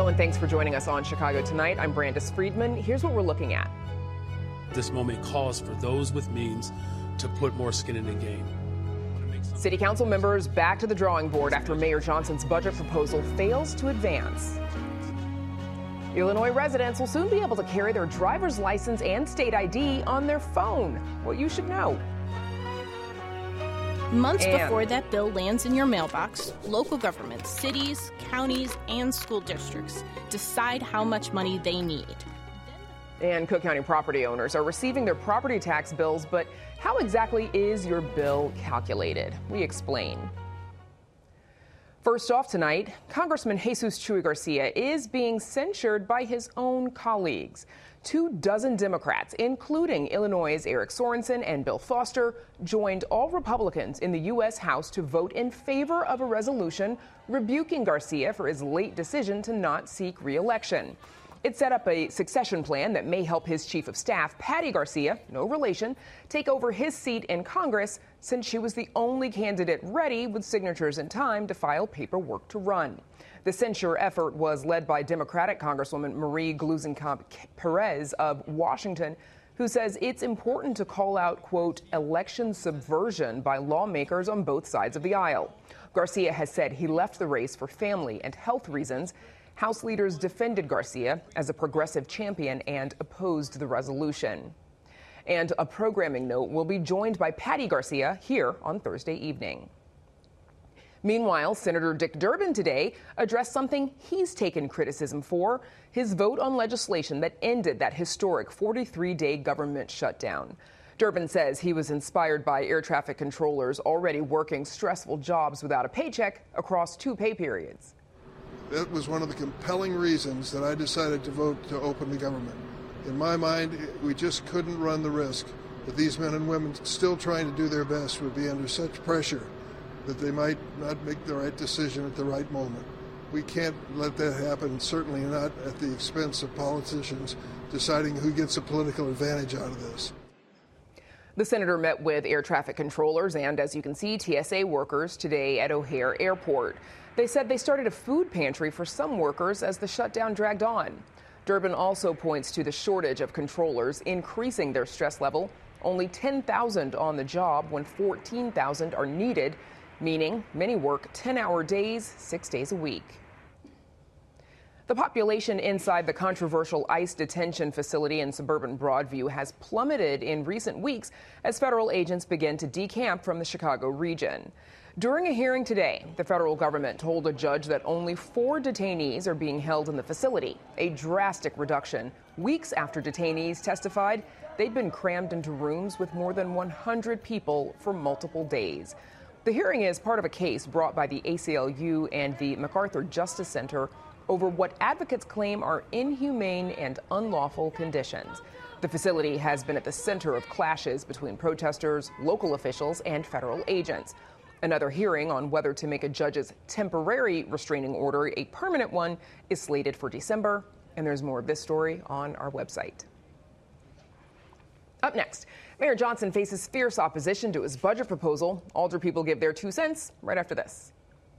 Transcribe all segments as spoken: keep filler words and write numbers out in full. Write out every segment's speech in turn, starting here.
Hello and thanks for joining us on Chicago Tonight. I'm Brandis Friedman. Here's what we're looking at. This moment calls for those with means to put more skin in the game. City Council members back to the drawing board after Mayor Johnson's budget proposal fails to advance. Illinois residents will soon be able to carry their driver's license and state I D on their phone. What you should know. Months and before that bill lands in your mailbox, local governments, cities, counties, and school districts decide how much money they need. And Cook County property owners are receiving their property tax bills, but how exactly is your bill calculated? We explain. First off tonight, Congressman Jesus Chuy Garcia is being censured by his own colleagues. Two dozen Democrats, including Illinois' Eric Sorensen and Bill Foster, joined all Republicans in the U S House to vote in favor of a resolution rebuking Garcia for his late decision to not seek re-election. It set up a succession plan that may help his chief of staff, Patty Garcia, no relation, take over his seat in Congress since she was the only candidate ready with signatures in time to file paperwork to run. The censure effort was led by Democratic Congresswoman Marie Gluesenkamp Perez of Washington, who says it's important to call out, quote, election subversion by lawmakers on both sides of the aisle. Garcia has said he left the race for family and health reasons. House leaders defended Garcia as a progressive champion and opposed the resolution. And a programming note, will be joined by Patty Garcia here on Thursday evening. Meanwhile, Senator Dick Durbin today addressed something he's taken criticism for, his vote on legislation that ended that historic forty-three day government shutdown. Durbin says he was inspired by air traffic controllers already working stressful jobs without a paycheck across two pay periods. That was one of the compelling reasons that I decided to vote to open the government. In my mind, we just couldn't run the risk that these men and women still trying to do their best would be under such pressure that they might not make the right decision at the right moment. We can't let that happen, certainly not at the expense of politicians deciding who gets a political advantage out of this. The senator met with air traffic controllers and, as you can see, T S A workers today at O'Hare Airport. They said they started a food pantry for some workers as the shutdown dragged on. Durbin also points to the shortage of controllers increasing their stress level. Only ten thousand on the job when fourteen thousand are needed, meaning many work ten hour days, six days a week. The population inside the controversial ICE detention facility in suburban Broadview has plummeted in recent weeks as federal agents begin to decamp from the Chicago region. During a hearing today, the federal government told a judge that only four detainees are being held in the facility, a drastic reduction weeks after detainees testified they'd been crammed into rooms with more than one hundred people for multiple days. The hearing is part of a case brought by the A C L U and the MacArthur Justice Center over what advocates claim are inhumane and unlawful conditions. The facility has been at the center of clashes between protesters, local officials, and federal agents. Another hearing on whether to make a judge's temporary restraining order a permanent one is slated for December, and there's more of this story on our website. Up next, Mayor Johnson faces fierce opposition to his budget proposal. Alder people give their two cents right after this.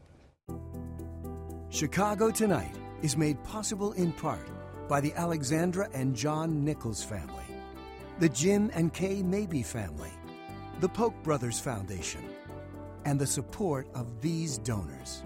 Chicago Tonight is made possible in part by the Alexandra and John Nichols family, the Jim and Kay Mabey family, the Polk Brothers Foundation, and the support of these donors.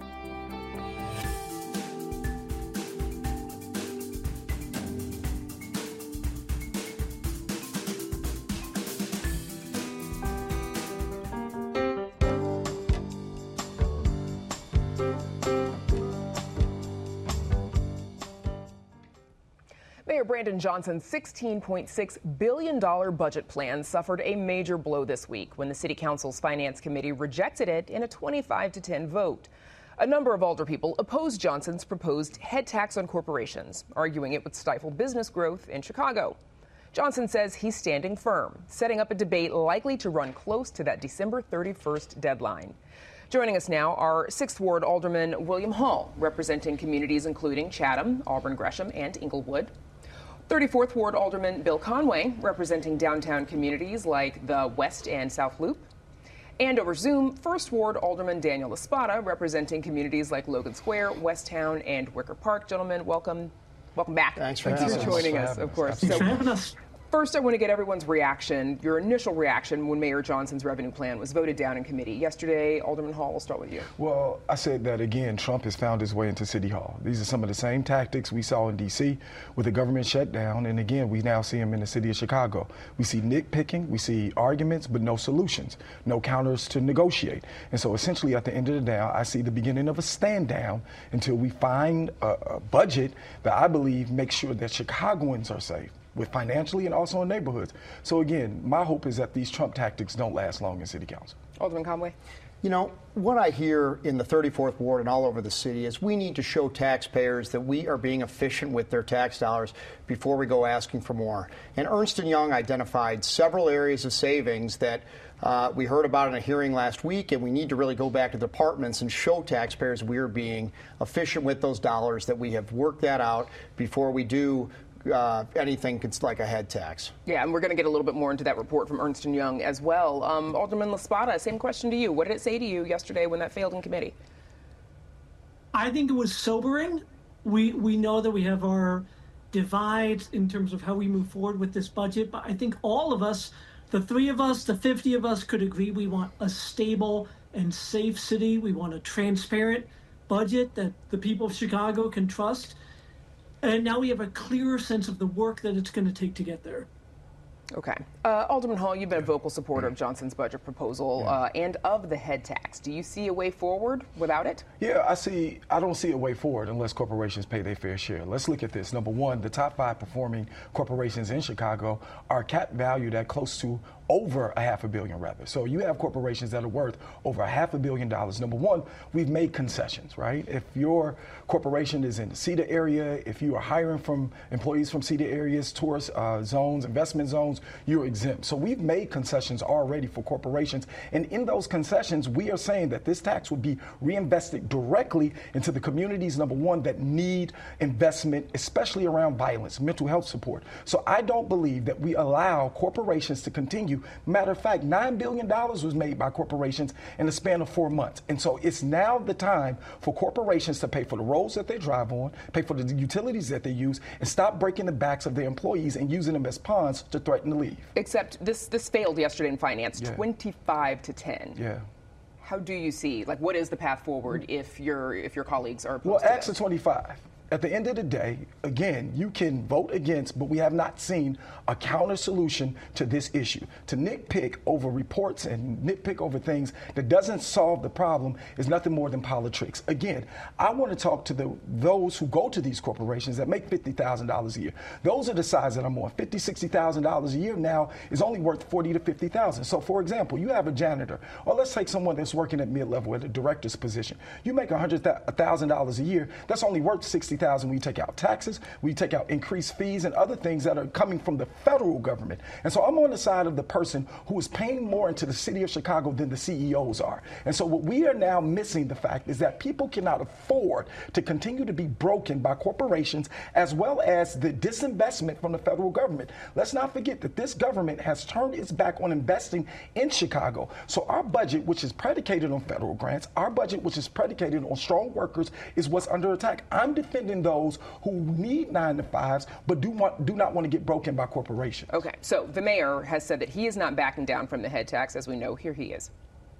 Mayor Brandon Johnson's sixteen point six billion dollars budget plan suffered a major blow this week when the City Council's Finance Committee rejected it in a twenty-five to ten vote. A number of alderpeople opposed Johnson's proposed head tax on corporations, arguing it would stifle business growth in Chicago. Johnson says he's standing firm, setting up a debate likely to run close to that December thirty-first deadline. Joining us now are sixth Ward Alderman William Hall, representing communities including Chatham, Auburn Gresham, and Inglewood. thirty-fourth Ward Alderman Bill Conway, representing downtown communities like the West and South Loop. And over Zoom, First Ward Alderman Daniel Laspada, representing communities like Logan Square, Westtown, and Wicker Park. Gentlemen, welcome. Welcome back. Thanks for, Thanks for having joining us. us, of course. Thanks so, for having us. First, I want to get everyone's reaction, your initial reaction when Mayor Johnson's revenue plan was voted down in committee. Yesterday, Alderman Hall, we'll start with you. Well, I said that again, Trump has found his way into City Hall. These are some of the same tactics we saw in D C with the government shutdown, and again, we now see him in the city of Chicago. We see nitpicking, we see arguments, but no solutions, no counters to negotiate. And so essentially at the end of the day, I see the beginning of a stand down until we find a, a budget that I believe makes sure that Chicagoans are safe, with financially and also in neighborhoods. So again, my hope is that these Trump tactics don't last long in City Council. Alderman Conway. You know, what I hear in the thirty-fourth Ward and all over the city is we need to show taxpayers that we are being efficient with their tax dollars before we go asking for more. And Ernst and Young identified several areas of savings that uh, we heard about in a hearing last week, and we need to really go back to the departments and show taxpayers we're being efficient with those dollars, that we have worked that out before we do Uh, anything like a head tax. Yeah, and we're going to get a little bit more into that report from Ernst and Young as well. Um, Alderman Laspada, same question to you. What did it say to you yesterday when that failed in committee? I think it was sobering. We we know that we have our divides in terms of how we move forward with this budget, but I think all of us, the three of us, the fifty of us, could agree we want a stable and safe city. We want a transparent budget that the people of Chicago can trust. And now we have a clearer sense of the work that it's going to take to get there. Okay. Uh, Alderman Hall, you've been a vocal supporter of Johnson's budget proposal uh, and of the head tax. Do you see a way forward without it? Yeah, I see. I don't see a way forward unless corporations pay their fair share. Let's look at this. Number one, the top five performing corporations in Chicago are capped valued at close to over a half a billion, rather. So you have corporations that are worth over a half a billion dollars. Number one, we've made concessions, right? If your corporation is in the CETA area, if you are hiring from employees from CETA areas, tourist uh, zones, investment zones, you're exempt. So we've made concessions already for corporations. And in those concessions, we are saying that this tax would be reinvested directly into the communities, number one, that need investment, especially around violence, mental health support. So I don't believe that we allow corporations to continue. Matter of fact, nine billion dollars was made by corporations in the span of four months. And so it's now the time for corporations to pay for the roads that they drive on, pay for the utilities that they use, and stop breaking the backs of their employees and using them as pawns to threaten to leave. Except this this failed yesterday in finance, yeah. twenty-five to ten. Yeah. How do you see, like, what is the path forward if your if your colleagues are opposed well, to Act of twenty-five. At the end of the day, again, you can vote against, but we have not seen a counter solution to this issue. To nitpick over reports and nitpick over things that doesn't solve the problem is nothing more than politics. Again, I want to talk to the those who go to these corporations that make fifty thousand dollars a year. Those are the sides that I'm on. fifty thousand dollars, sixty thousand dollars a year now is only worth forty thousand to fifty thousand dollars. So, for example, you have a janitor, or let's take someone that's working at mid-level at a director's position. You make one hundred thousand dollars a year, that's only worth sixty thousand dollars. We take out taxes, we take out increased fees and other things that are coming from the federal government. And so I'm on the side of the person who is paying more into the city of Chicago than the C E Os are. And so what we are now missing the fact is that people cannot afford to continue to be broken by corporations as well as the disinvestment from the federal government. Let's not forget that this government has turned its back on investing in Chicago. So our budget, which is predicated on federal grants, our budget, which is predicated on strong workers, is what's under attack. I'm defending those who need nine to fives but do want do not want to get broken by corporations. Okay, so the mayor has said that he is not backing down from the head tax. As we know, here he is.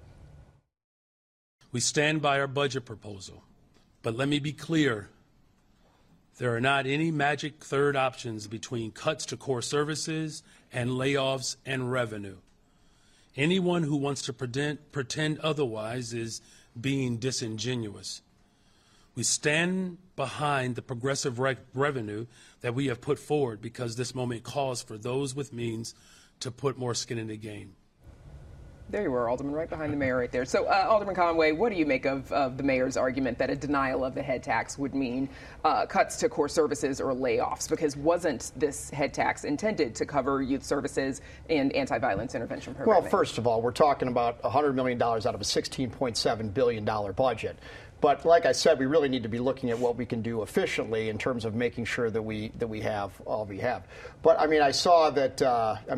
We stand by our budget proposal, but let me be clear. There are not any magic third options between cuts to core services and layoffs and revenue. Anyone who wants to pretend, pretend otherwise is being disingenuous. We stand behind the progressive re- revenue that we have put forward because this moment calls for those with means to put more skin in the game. There you were, Alderman, right behind the mayor right there. So, uh, Alderman Conway, what do you make of, of the mayor's argument that a denial of the head tax would mean uh, cuts to core services or layoffs? Because wasn't this head tax intended to cover youth services and anti-violence intervention programming? Well, first of all, we're talking about one hundred million dollars out of a sixteen point seven billion dollars budget. But like I said, we really need to be looking at what we can do efficiently in terms of making sure that we that we have all we have. But I mean, I saw that. Uh, I mean,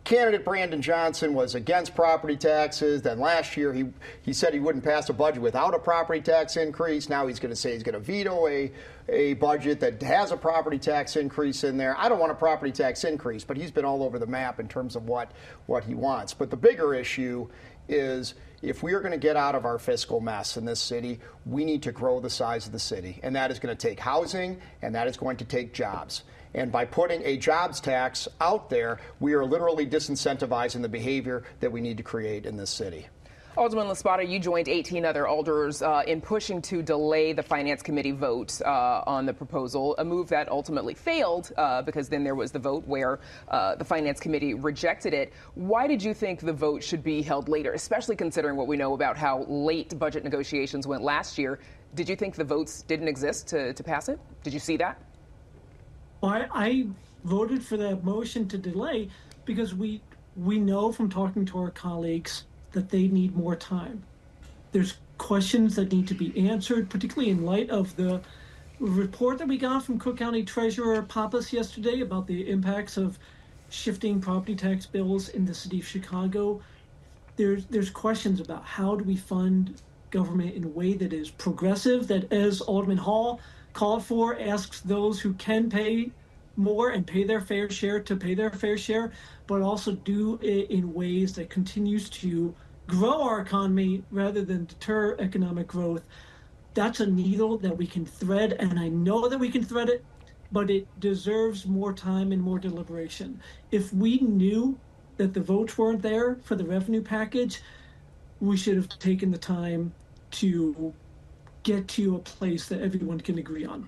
candidate Brandon Johnson was against property taxes. Then last year he, he said he wouldn't pass a budget without a property tax increase. Now he's going to say he's going to veto a, a budget that has a property tax increase in there. I don't want a property tax increase, but he's been all over the map in terms of what, what he wants. But the bigger issue is if we are going to get out of our fiscal mess in this city, we need to grow the size of the city. And that is going to take housing, and that is going to take jobs. And by putting a jobs tax out there, we are literally disincentivizing the behavior that we need to create in this city. Alderman LaSpada, you joined eighteen other alders uh, in pushing to delay the Finance Committee vote uh, on the proposal, a move that ultimately failed uh, because then there was the vote where uh, the Finance Committee rejected it. Why did you think the vote should be held later, especially considering what we know about how late budget negotiations went last year? Did you think the votes didn't exist to, to pass it? Did you see that? Well, I, I voted for that motion to delay because we we know from talking to our colleagues that they need more time. There's questions that need to be answered, particularly in light of the report that we got from Cook County Treasurer Pappas yesterday about the impacts of shifting property tax bills in the city of Chicago. There's there's questions about how do we fund government in a way that is progressive, that, as Alderman Hall called for, asks those who can pay more and pay their fair share to pay their fair share, but also do it in ways that continues to grow our economy rather than deter economic growth. That's a needle that we can thread, and I know that we can thread it, but it deserves more time and more deliberation. If we knew that the votes weren't there for the revenue package, we should have taken the time to get to a place that everyone can agree on.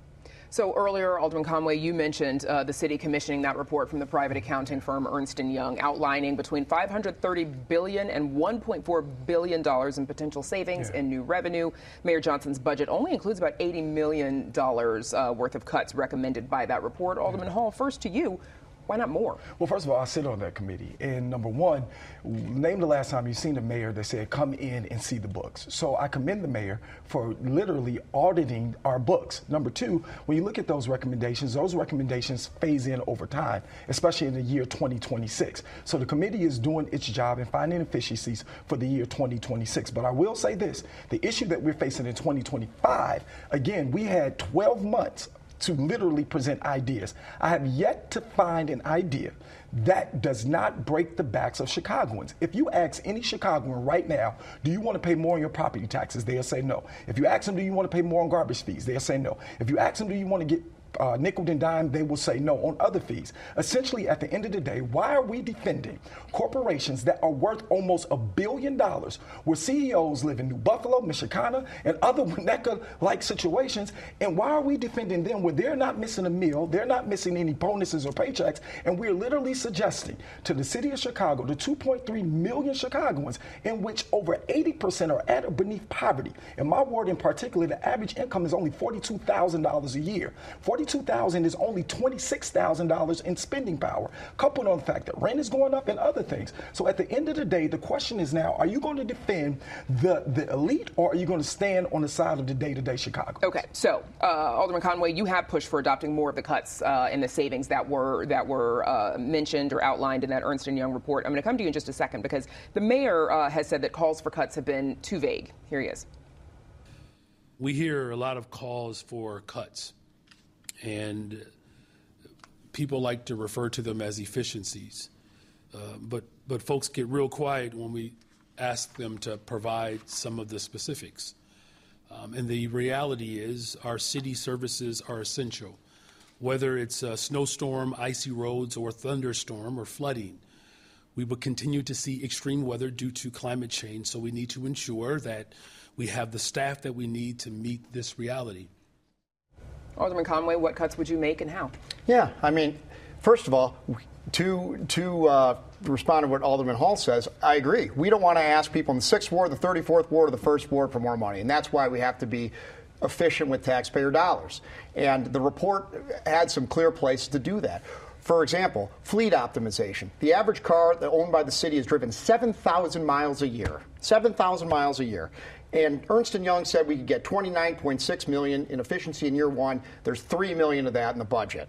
So earlier, Alderman Conway, you mentioned uh, the city commissioning that report from the private accounting firm Ernst and Young, outlining between five hundred thirty billion dollars and one point four billion dollars in potential savings yeah. in new revenue. Mayor Johnson's budget only includes about eighty million dollars uh, worth of cuts recommended by that report. Alderman yeah. Hall, first to you. Why not more? Well, first of all, I sit on that committee. And number one, name the last time you've seen the mayor that said, come in and see the books. So I commend the mayor for literally auditing our books. Number two, when you look at those recommendations, those recommendations phase in over time, especially in the year twenty twenty-six. So the committee is doing its job and finding efficiencies for the year twenty twenty-six. But I will say this, the issue that we're facing in twenty twenty-five, again, we had twelve months to literally present ideas. I have yet to find an idea that does not break the backs of Chicagoans. If you ask any Chicagoan right now, do you want to pay more on your property taxes? They'll say no. If you ask them, do you want to pay more on garbage fees? They'll say no. If you ask them, do you want to get Uh, nickel and dime, they will say no on other fees. Essentially, at the end of the day, why are we defending corporations that are worth almost a billion dollars, where C E Os live in New Buffalo, Michiana, and other Winnetka-like situations, and why are we defending them where they're not missing a meal, they're not missing any bonuses or paychecks, and we're literally suggesting to the city of Chicago, the two point three million Chicagoans, in which over eighty percent are at or beneath poverty. In my ward in particular, the average income is only forty-two thousand dollars a year. forty-two thousand dollars is only twenty-six thousand dollars in spending power, coupled on the fact that rent is going up and other things. So at the end of the day, the question is now, are you going to defend the, the elite, or are you going to stand on the side of the day-to-day Chicago? Okay, so uh, Alderman Conway, you have pushed for adopting more of the cuts uh, in the savings that were that were uh, mentioned or outlined in that Ernst and Young report. I'm going to come to you in just a second because the mayor uh, has said that calls for cuts have been too vague. Here he is. We hear a lot of calls for cuts, and people like to refer to them as efficiencies. Uh, but, but folks get real quiet when we ask them to provide some of the specifics. Um, and the reality is our city services are essential, whether it's a snowstorm, icy roads, or thunderstorm or flooding. We will continue to see extreme weather due to climate change, so we need to ensure that we have the staff that we need to meet this reality. Alderman Conway, what cuts would you make and how? Yeah, I mean, first of all, to to uh, respond to what Alderman Hall says, I agree. We don't want to ask people in the sixth Ward, the thirty-fourth Ward, or the first Ward for more money, and that's why we have to be efficient with taxpayer dollars. And the report had some clear places to do that. For example, fleet optimization. The average car owned by the city is driven seven thousand miles a year. seven thousand miles a year. And Ernst and Young said we could get twenty-nine point six million dollars in efficiency in year one. There's three million dollars of that in the budget.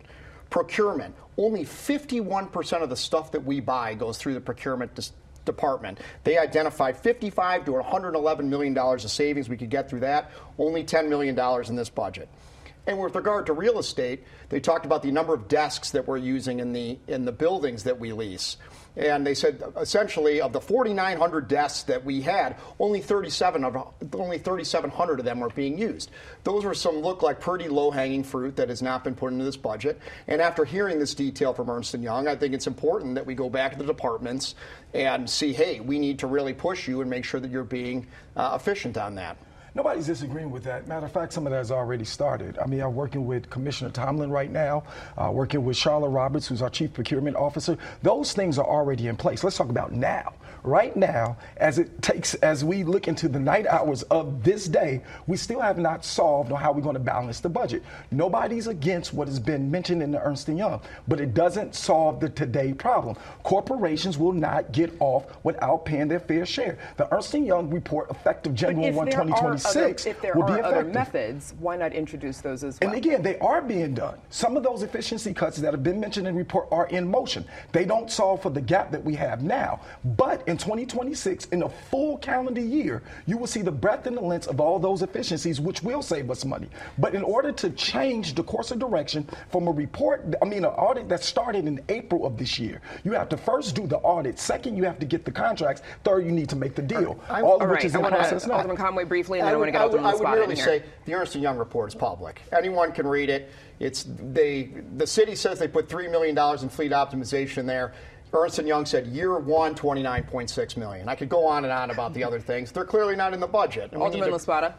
Procurement, only fifty-one percent of the stuff that we buy goes through the procurement dis- department. They identified fifty-five to one hundred eleven million dollars of savings we could get through that, only ten million dollars in this budget. And with regard to real estate, they talked about the number of desks that we're using in the in the buildings that we lease. And they said essentially of the forty-nine hundred desks that we had, only thirty-seven of only thirty-seven hundred of them were being used. Those were some look like pretty low-hanging fruit that has not been put into this budget. And after hearing this detail from Ernst and Young, I think it's important that we go back to the departments and see, hey, we need to really push you and make sure that you're being uh, efficient on that. Nobody's disagreeing with that. Matter of fact, some of that has already started. I mean, I'm working with Commissioner Tomlin right now, uh, working with Charlotte Roberts, who's our Chief Procurement Officer. Those things are already in place. Let's talk about now. Right now, as it takes, as we look into the night hours of this day, we still have not solved on how we're going to balance the budget. Nobody's against what has been mentioned in the Ernst and Young, but it doesn't solve the today problem. Corporations will not get off without paying their fair share. The Ernst and Young report, effective January first, twenty twenty-six, Other, if there will are be effective. other methods, why not introduce those as well? And again, they are being done. Some of those efficiency cuts that have been mentioned in the report are in motion. They don't solve for the gap that we have now. But in twenty twenty-six, in a full calendar year, you will see the breadth and the length of all those efficiencies, which will save us money. But in order to change the course of direction from a report, I mean, an audit that started in April of this year, you have to first do the audit. Second, you have to get the contracts. Third, you need to make the deal. I, all of all which right, is in I wanna, process now. Alderman Conway, briefly, and then I I, would, want to get I Alderman would, I would Spot merely in here. say the Ernst and Young report is public. Anyone can read it. It's they. The city says they put three million dollars in fleet optimization there. Ernst and Young said year one, twenty-nine point six million dollars. I could go on and on about the other things. They're clearly not in the budget. Alderman to... LaSpada.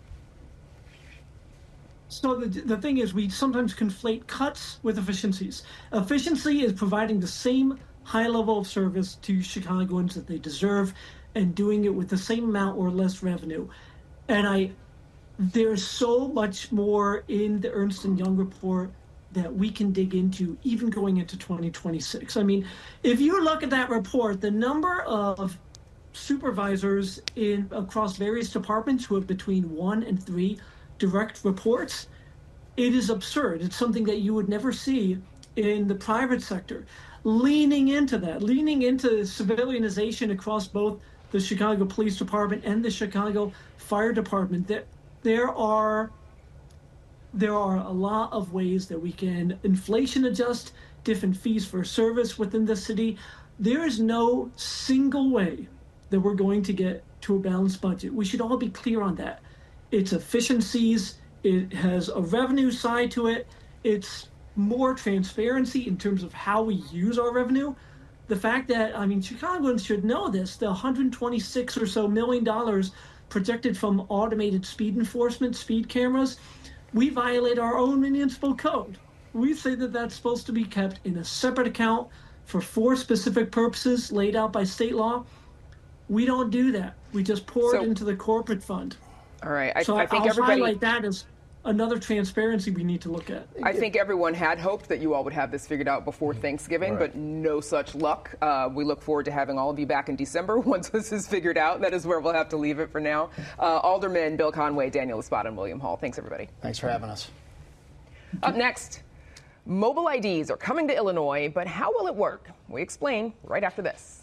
So the, the thing is, we sometimes conflate cuts with efficiencies. Efficiency is providing the same high level of service to Chicagoans that they deserve and doing it with the same amount or less revenue. And I, there's so much more in the Ernst and Young report that we can dig into, even going into twenty twenty-six. I mean, if you look at that report, the number of supervisors in across various departments who have between one and three direct reports, it is absurd. It's something that you would never see in the private sector. Leaning into that, leaning into civilianization across both the Chicago Police Department and the Chicago Fire Department, there, there are There are a lot of ways that we can inflation adjust different fees for service within the city. There is no single way that we're going to get to a balanced budget. We should all be clear on that. It's efficiencies. It has a revenue side to it. It's more transparency in terms of how we use our revenue. The fact that, I mean, Chicagoans should know this, the one hundred twenty-six or so million dollars projected from automated speed enforcement, speed cameras, we violate our own municipal code. We say that that's supposed to be kept in a separate account for four specific purposes laid out by state law. We don't do that. We just pour So, it into the corporate fund. All right. I, So I think I'll everybody. highlight that as another transparency we need to look at. I think everyone had hoped that you all would have this figured out before Thanksgiving, Right. but no such luck. Uh, we look forward to having all of you back in December once this is figured out. That is where we'll have to leave it for now. Uh, Alderman Bill Conway, Daniel LaSpada, and William Hall. Thanks, everybody. Thanks for having us. Up next, mobile I Ds are coming to Illinois, but how will it work? We explain right after this.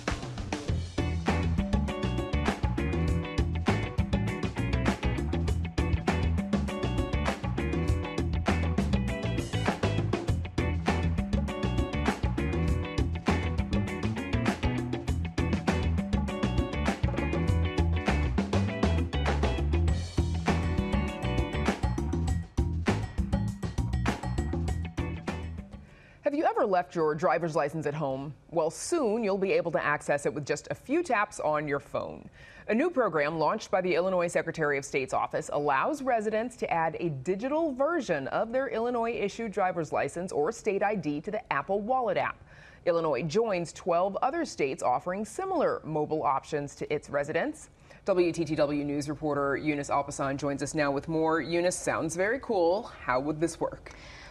Have you ever left your driver's license at home? Well, soon you'll be able to access it with just a few taps on your phone. A new program launched by the Illinois Secretary of State's office allows residents to add a digital version of their Illinois-issued driver's license or state I D to the Apple Wallet app. Illinois joins twelve other states offering similar mobile options to its residents. W T T W News reporter Eunice Alpasan joins us now with more. Eunice, sounds very cool. How would this work?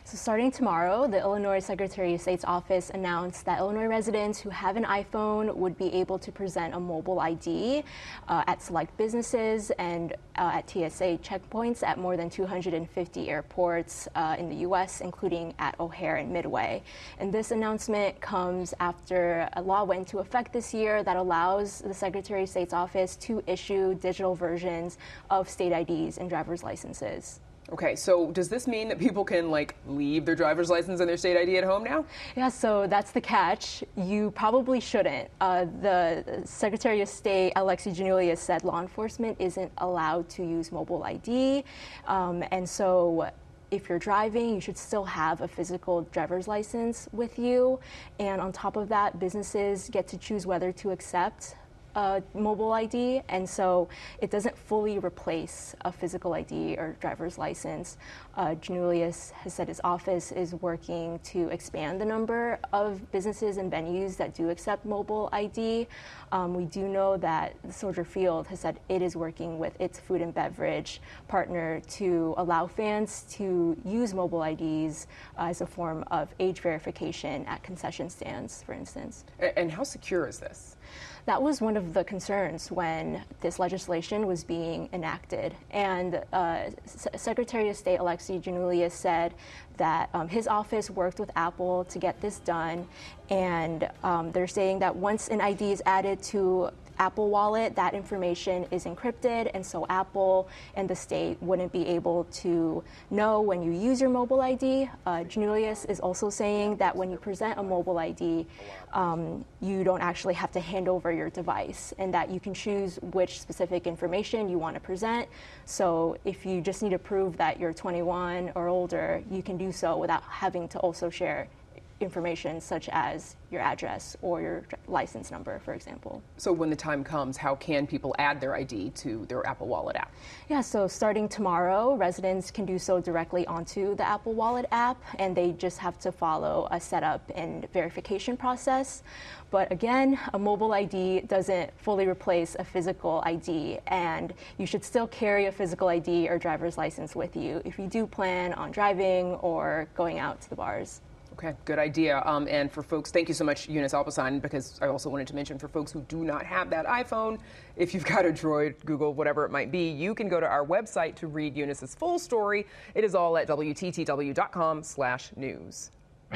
So starting tomorrow, the Illinois Secretary of State's office announced that Illinois residents who have an iPhone would be able to present a mobile I D uh, at select businesses and uh, at T S A checkpoints at more than two hundred fifty airports uh, in the U S, including at O'Hare and Midway. And this announcement comes after a law went into effect this year that allows the Secretary of State's office to issue digital versions of state I Ds and driver's licenses. Okay, so does this mean that people can, like, leave their driver's license and their state I D at home now? Yeah, so that's the catch. You probably shouldn't. Uh, the Secretary of State, Alexi Giannoulias, said law enforcement isn't allowed to use mobile I D. Um, and so if you're driving, you should still have a physical driver's license with you. And on top of that, businesses get to choose whether to accept a mobile I D, and so it doesn't fully replace a physical I D or driver's license. Uh, Giannoulias has said his office is working to expand the number of businesses and venues that do accept mobile I D. Um, we do know that Soldier Field has said it is working with its food and beverage partner to allow fans to use mobile I Ds uh, as a form of age verification at concession stands, for instance. And how secure is this? That was one of the concerns when this legislation was being enacted. And uh, S- Secretary of State Alexi Giannoulias said that um, his office worked with Apple to get this done. And um, they're saying that once an I D is added to Apple Wallet, that information is encrypted, and so Apple and the state wouldn't be able to know when you use your mobile I D. Uh, Giannoulias is also saying that when you present a mobile I D, um, you don't actually have to hand over your device, and that you can choose which specific information you want to present. So if you just need to prove that you're twenty-one or older, you can do so without having to also share information such as your address or your license number, for example. So when the time comes, how can people add their I D to their Apple Wallet app? Yeah, so starting tomorrow, residents can do so directly onto the Apple Wallet app, and they just have to follow a setup and verification process. But again, a mobile I D doesn't fully replace a physical I D, and you should still carry a physical I D or driver's license with you if you do plan on driving or going out to the bars. Okay, good idea. Um, and for folks, thank you so much, Eunice Alpazan, because I also wanted to mention for folks who do not have that iPhone, if you've got a Droid, Google, whatever it might be, you can go to our website to read Eunice's full story. It is all at W T T W dot com slash news.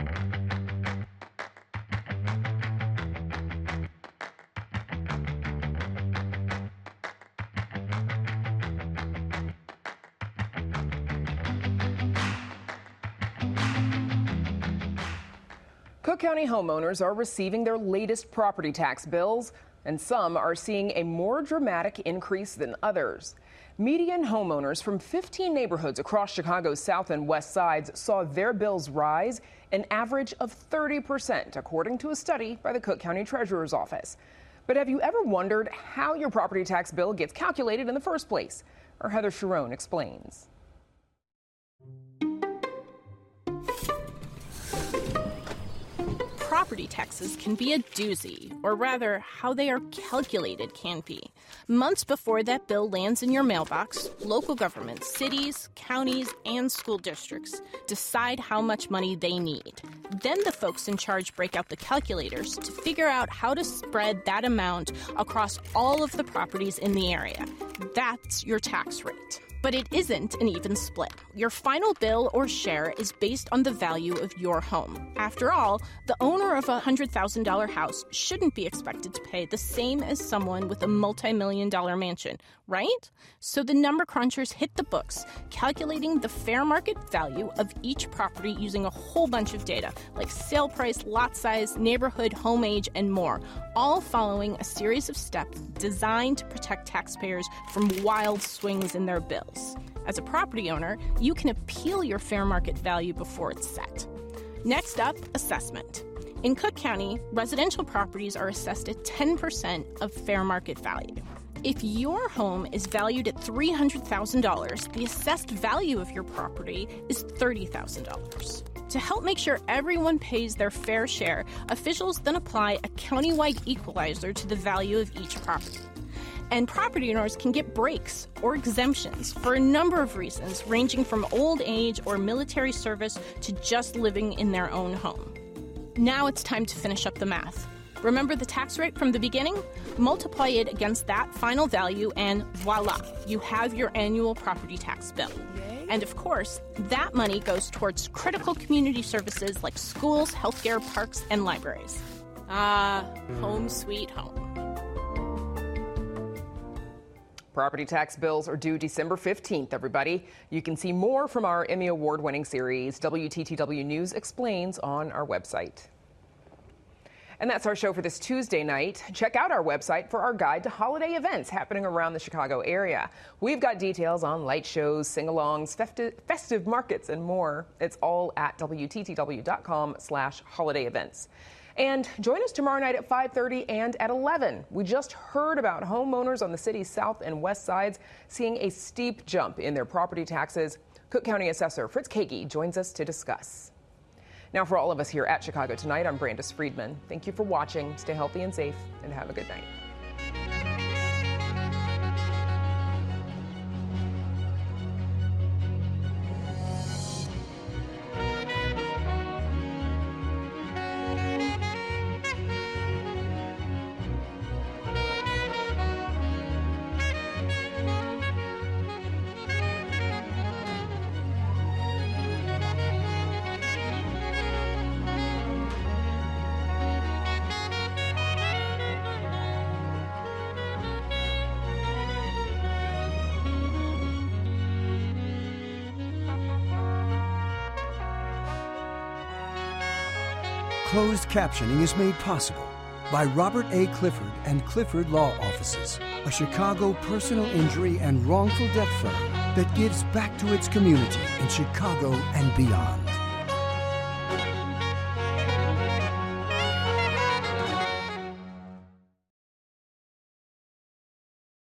Cook County homeowners are receiving their latest property tax bills, and some are seeing a more dramatic increase than others. Median homeowners from fifteen neighborhoods across Chicago's south and west sides saw their bills rise an average of thirty percent, according to a study by the Cook County Treasurer's Office. But have you ever wondered how your property tax bill gets calculated in the first place? Our Heather Sharon explains. Property taxes can be a doozy, or rather, how they are calculated can be. Months before that bill lands in your mailbox, local governments, cities, counties, and school districts decide how much money they need. Then the folks in charge break out the calculators to figure out how to spread that amount across all of the properties in the area. That's your tax rate. But it isn't an even split. Your final bill or share is based on the value of your home. After all, the owner of a one hundred thousand dollars house shouldn't be expected to pay the same as someone with a multi-million dollar mansion, right? So the number crunchers hit the books, calculating the fair market value of each property using a whole bunch of data, like sale price, lot size, neighborhood, home age, and more, all following a series of steps designed to protect taxpayers from wild swings in their bills. As a property owner, you can appeal your fair market value before it's set. Next up, assessment. In Cook County, residential properties are assessed at ten percent of fair market value. If your home is valued at three hundred thousand dollars, the assessed value of your property is thirty thousand dollars. To help make sure everyone pays their fair share, officials then apply a countywide equalizer to the value of each property. And property owners can get breaks or exemptions for a number of reasons, ranging from old age or military service to just living in their own home. Now it's time to finish up the math. Remember the tax rate from the beginning? Multiply it against that final value and voila, you have your annual property tax bill. And of course, that money goes towards critical community services like schools, healthcare, parks, and libraries. Ah, home sweet home. Property tax bills are due December fifteenth, everybody. You can see more from our Emmy Award-winning series, W T T W News Explains, on our website. And that's our show for this Tuesday night. Check out our website for our guide to holiday events happening around the Chicago area. We've got details on light shows, sing-alongs, festive, festive markets, and more. It's all at W T T W dot com slash holiday events. And join us tomorrow night at five thirty and at eleven. We just heard about homeowners on the city's south and west sides seeing a steep jump in their property taxes. Cook County Assessor Fritz Kagi joins us to discuss. Now, for all of us here at Chicago Tonight, I'm Brandis Friedman. Thank you for watching. Stay healthy and safe, and have a good night. Closed captioning is made possible by Robert A. Clifford and Clifford Law Offices, a Chicago personal injury and wrongful death firm that gives back to its community in Chicago and beyond.